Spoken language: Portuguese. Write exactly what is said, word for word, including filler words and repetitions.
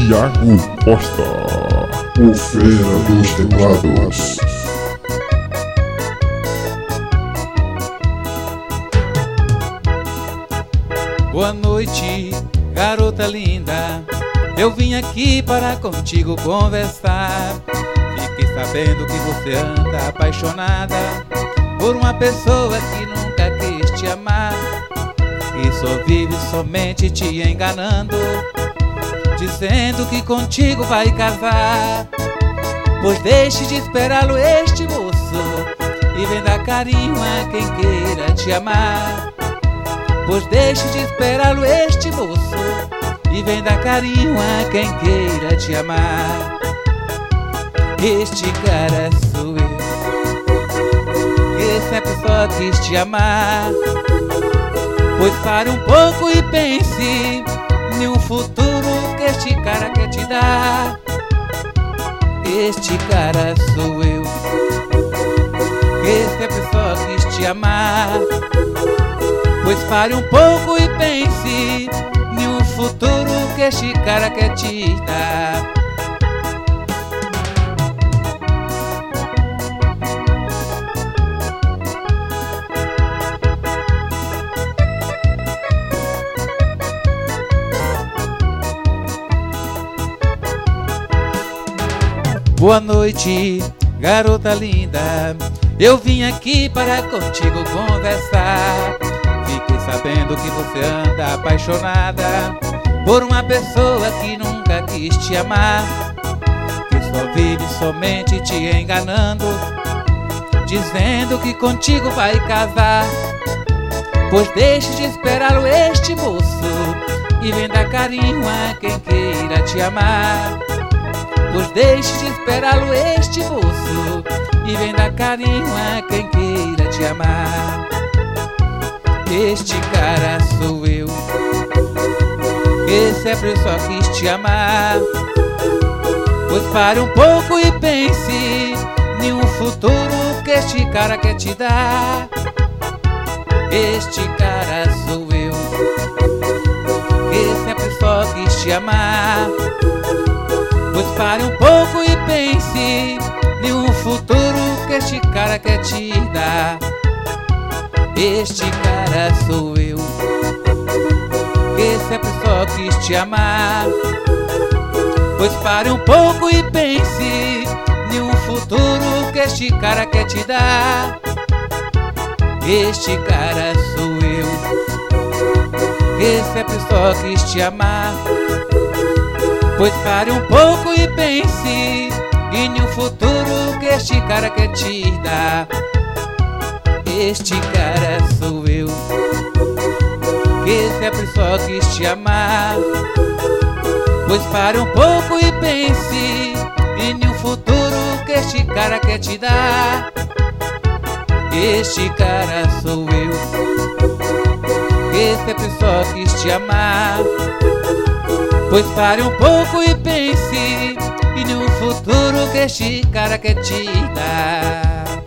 Thiago Costa, o Feira dos Teclados. Boa noite, garota linda. Eu vim aqui para contigo conversar. Fiquei sabendo que você anda apaixonada por uma pessoa que nunca quis te amar, que só vive somente te enganando, dizendo que contigo vai casar. Pois deixe de esperá-lo, este moço, e venda carinho a quem queira te amar. Pois deixe de esperá-lo, este moço, e vem dar carinho a quem queira te amar. Este cara sou eu, que sempre só quis te amar. Pois pare um pouco e pense em um futuro que este cara quer te dar. Este cara sou eu, que sempre só quis te amar. Pois pare um pouco e pense em um futuro que este cara quer te dar. Boa noite, garota linda. Eu vim aqui para contigo conversar. Fiquei sabendo que você anda apaixonada por uma pessoa que nunca quis te amar, que só vive somente te enganando, dizendo que contigo vai casar. Pois deixe de esperá-lo, este moço, e vem dar carinho a quem queira te amar. Pois deixe de esperá-lo, este moço, e vem dar carinho a quem queira te amar. Este cara sou eu, que sempre só quis te amar. Pois pare um pouco e pense em um futuro que este cara quer te dar. Este cara sou eu, que sempre só quis te amar. Pois pare um pouco e pense em um futuro que este cara quer te dar. Este cara sou eu, que sempre só quis te amar. Pois pare um pouco e pense em um futuro que este cara quer te dar. Este cara sou eu, que sempre só quis te amar. Pois pare um pouco e pense em um futuro que este cara quer te dar. Este cara sou eu, que sempre só quis te amar. Pois pare um pouco e pense em um futuro que este cara quer te dar. Este cara sou eu, que sempre só quis te amar. Pois pare um pouco e pense em um futuro que este cara quer te dar.